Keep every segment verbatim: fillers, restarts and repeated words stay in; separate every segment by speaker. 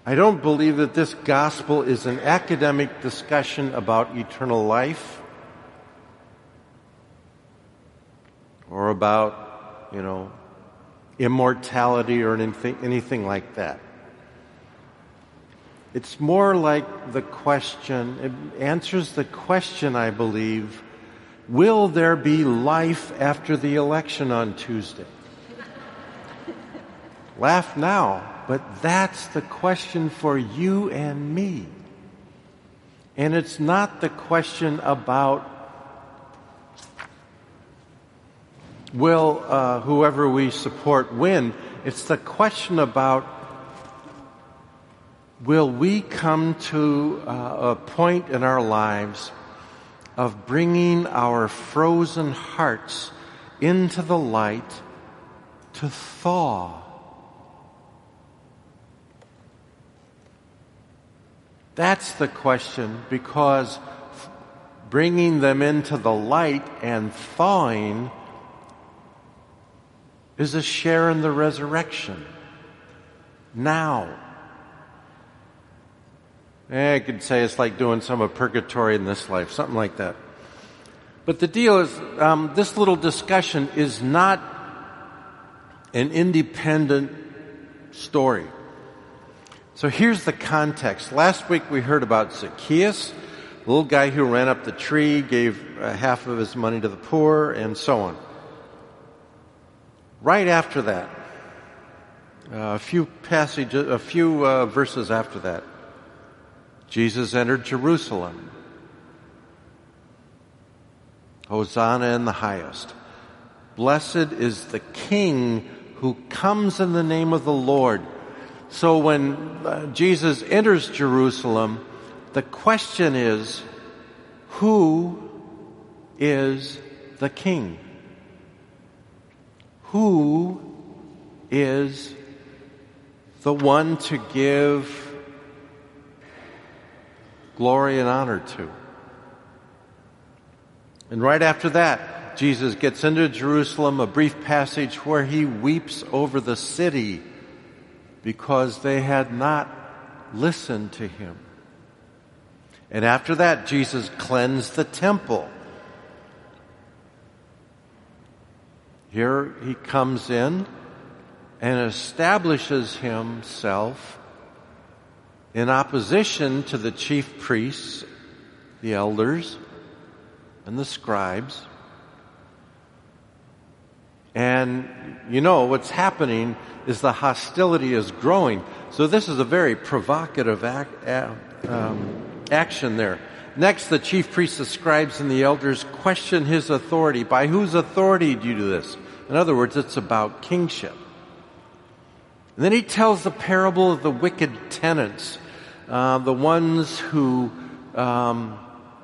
Speaker 1: I don't believe that this gospel is an academic discussion about eternal life or about, you know, immortality or anything, anything like that. It's more like the question, it answers the question, I believe, will there be life after the election on Tuesday? Laugh now, but that's the question for you and me. And it's not the question about will uh, whoever we support win. It's the question about will we come to uh, a point in our lives of bringing our frozen hearts into the light to thaw. That's the question, because bringing them into the light and thawing is a share in the resurrection. Now. I could say it's like doing some of purgatory in this life, something like that. But the deal is, um, this little discussion is not an independent story. So here's the context. Last week we heard about Zacchaeus, the little guy who ran up the tree, gave uh, half of his money to the poor, and so on. Right after that, uh, a few passages, a few uh, verses after that, Jesus entered Jerusalem. Hosanna in the highest. Blessed is the King who comes in the name of the Lord. So when uh, Jesus enters Jerusalem, the question is, who is the King? Who is the one to give glory and honor to? And right after that, Jesus gets into Jerusalem, a brief passage where he weeps over the city because they had not listened to him. And after that, Jesus cleansed the temple. Here he comes in and establishes himself in opposition to the chief priests, the elders, and the scribes. And you know what's happening is the hostility is growing. So this is a very provocative act, um, action there. Next, the chief priests, the scribes, and the elders question his authority. By whose authority do you do this? In other words, it's about kingship. And then he tells the parable of the wicked tenants, uh, the ones who um,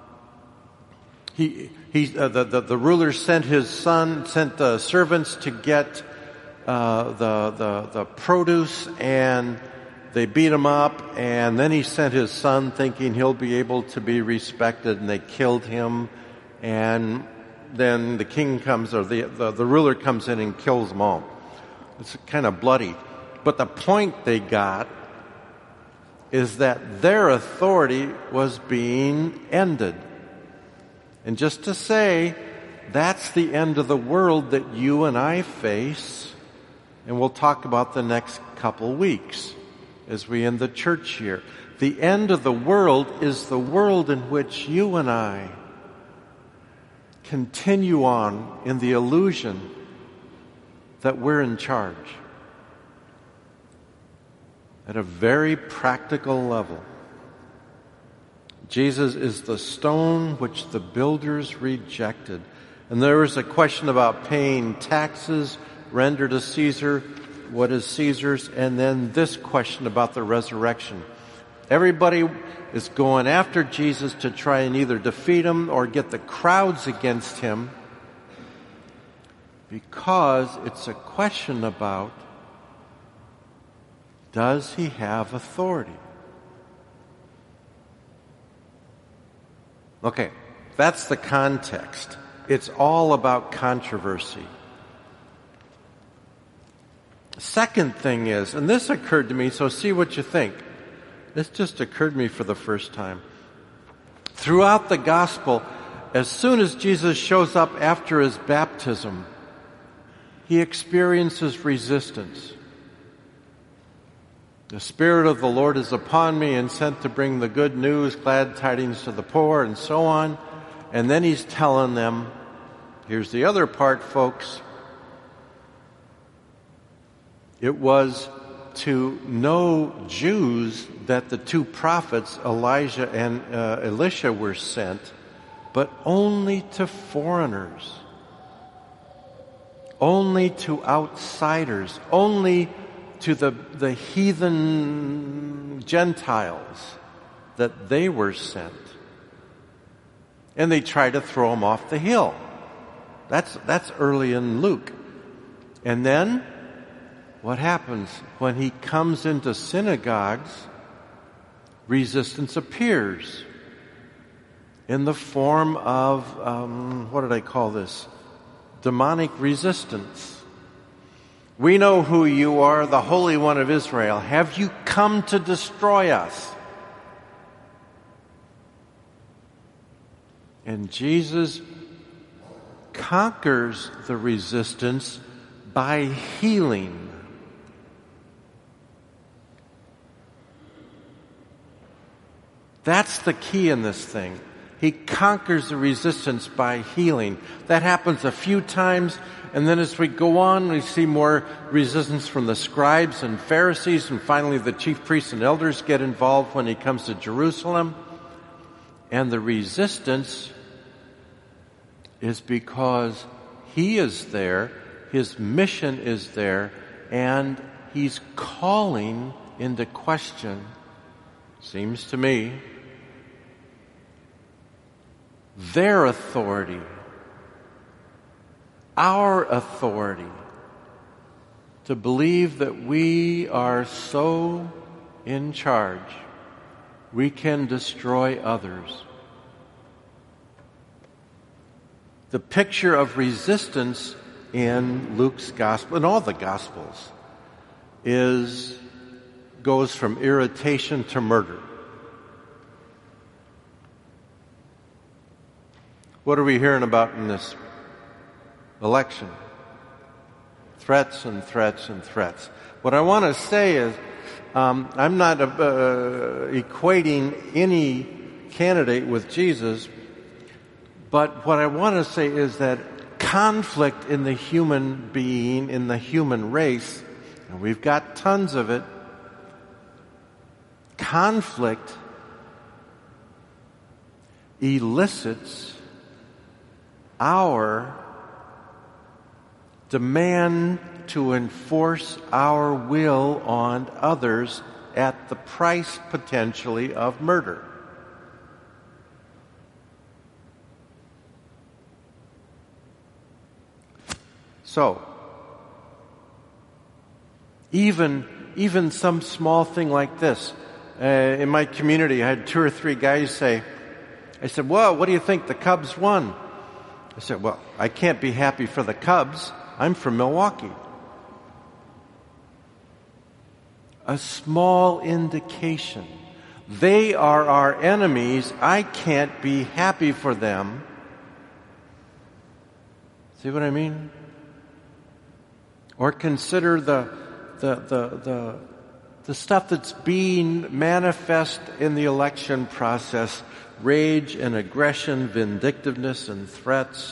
Speaker 1: he he uh, the, the the ruler sent his son sent uh, servants to get uh, the the the produce, and they beat him up, and then he sent his son thinking he'll be able to be respected, and they killed him, and then the king comes, or the the, the ruler comes in and kills them all. It's kind of bloody. But the point they got is that their authority was being ended. And just to say, that's the end of the world that you and I face, and we'll talk about the next couple weeks as we end the church year. The end of the world is the world in which you and I continue on in the illusion that we're in charge. At a very practical level, Jesus is the stone which the builders rejected. And there was a question about paying taxes, render to Caesar what is Caesar's, and then this question about the resurrection. Everybody is going after Jesus to try and either defeat him or get the crowds against him, because it's a question about, does he have authority? Okay, that's the context. It's all about controversy. Second thing is, and this occurred to me, so see what you think. This just occurred to me for the first time. Throughout the gospel, as soon as Jesus shows up after his baptism, he experiences resistance. The Spirit of the Lord is upon me and sent to bring the good news, glad tidings to the poor, and so on. And then he's telling them, here's the other part, folks. It was to no Jews that the two prophets, Elijah and uh, Elisha, were sent, but only to foreigners, only to outsiders, only to the, the heathen Gentiles that they were sent. And they try to throw him off the hill. That's, that's early in Luke. And then, what happens? When he comes into synagogues, resistance appears in the form of, um, what did I call this? Demonic resistance. We know who you are, the Holy One of Israel. Have you come to destroy us? And Jesus conquers the resistance by healing. That's the key in this thing. He conquers the resistance by healing. That happens a few times, and then as we go on, we see more resistance from the scribes and Pharisees, and finally the chief priests and elders get involved when he comes to Jerusalem. And the resistance is because he is there, his mission is there, and he's calling into question, seems to me, their authority, our authority, to believe that we are so in charge, we can destroy others. The picture of resistance in Luke's gospel, in all the gospels, is goes from irritation to murder. What are we hearing about in this election? Threats and threats and threats. What I want to say is, um, I'm not uh, equating any candidate with Jesus, but what I want to say is that conflict in the human being, in the human race, and we've got tons of it, conflict elicits our demand to enforce our will on others at the price, potentially, of murder. So, even, even some small thing like this, uh, in my community, I had two or three guys say, I said, well, what do you think? The Cubs won. I said, well, I can't be happy for the Cubs. I'm from Milwaukee. A small indication. They are our enemies. I can't be happy for them. See what I mean? Or consider the, the, the, the, the stuff that's being manifest in the election process. Rage and aggression, vindictiveness and threats.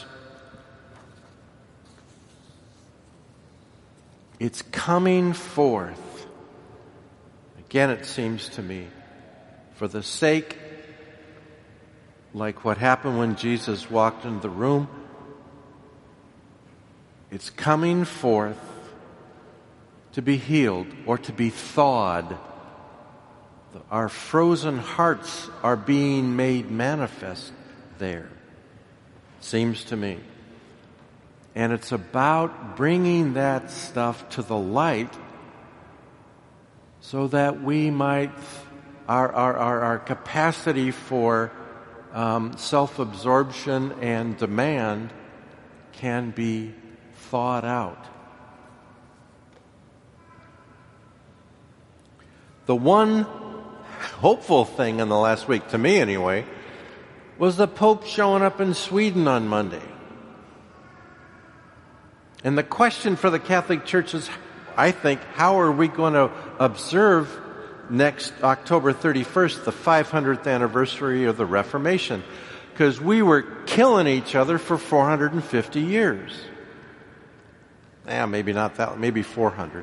Speaker 1: It's coming forth. Again, it seems to me, for the sake, like what happened when Jesus walked into the room, it's coming forth to be healed or to be thawed. Our frozen hearts are being made manifest there, seems to me. And it's about bringing that stuff to the light so that we might, our, our, our, our capacity for um, self-absorption and demand can be thawed out. The one hopeful thing in the last week, to me anyway, was the Pope showing up in Sweden on Monday. And the question for the Catholic Church is, I think, how are we going to observe next October thirty-first, the five hundredth anniversary of the Reformation? Because we were killing each other for four hundred fifty years. Yeah, maybe not that, maybe four hundred.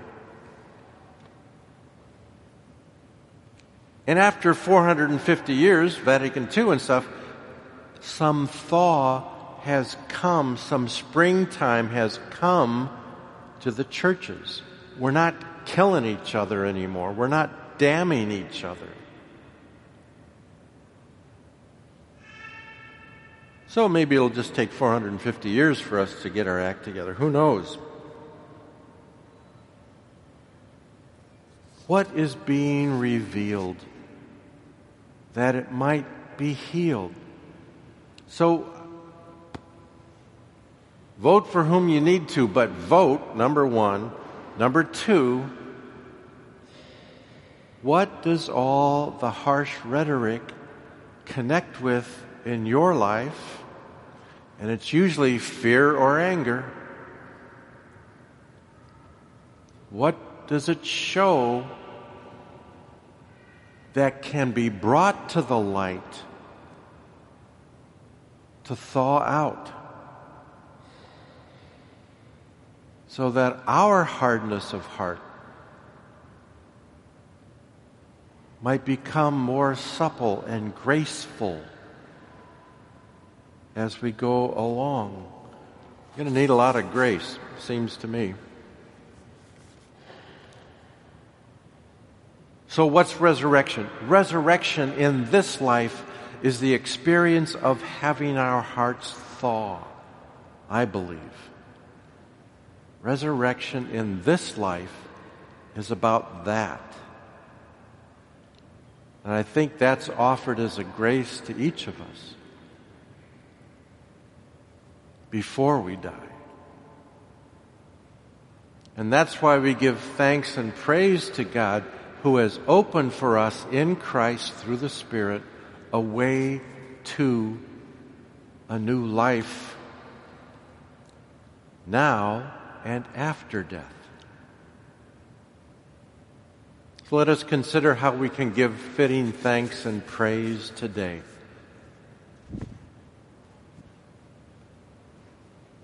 Speaker 1: And after four hundred fifty years, Vatican Two and stuff, some thaw has come, some springtime has come to the churches. We're not killing each other anymore. We're not damning each other. So maybe it'll just take four hundred fifty years for us to get our act together. Who knows? What is being revealed? That it might be healed. So, vote for whom you need to, but vote, number one. Number two, what does all the harsh rhetoric connect with in your life? And it's usually fear or anger. What does it show that can be brought to the light to thaw out, so that our hardness of heart might become more supple and graceful as we go along? You're going to need a lot of grace, seems to me. So what's resurrection? Resurrection in this life is the experience of having our hearts thaw, I believe. Resurrection in this life is about that. And I think that's offered as a grace to each of us before we die. And that's why we give thanks and praise to God, who has opened for us in Christ through the Spirit a way to a new life now and after death. So let us consider how we can give fitting thanks and praise today.